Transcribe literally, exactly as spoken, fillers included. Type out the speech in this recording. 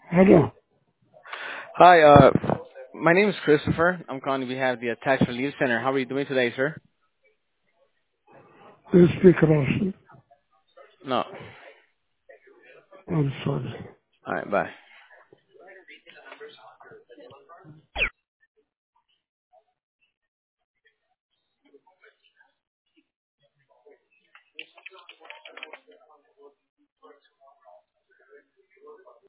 Hello. Hi, uh, my name is Christopher. I'm calling on behalf of the Tax Relief Center. How are you doing today, sir? They speak Russian. No. I'm sorry. All right, bye.